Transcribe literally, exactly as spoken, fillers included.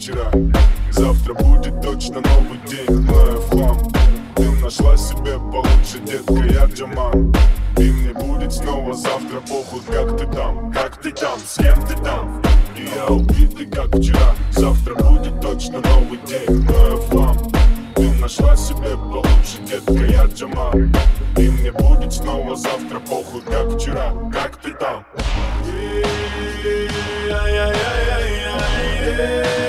вчера. Завтра будет точно новый день, но я в хлам. Ты нашла себе получше, детка, я Джаман. И мне будет снова завтра похуй, как ты там, как ты там, с кем ты там. И я убитый, как вчера. Завтра будет точно новый день, но я в хлам. Ты нашла себе получше, детка, я Джаман. И мне будет снова завтра похуй, как вчера, как ты там. Yeah.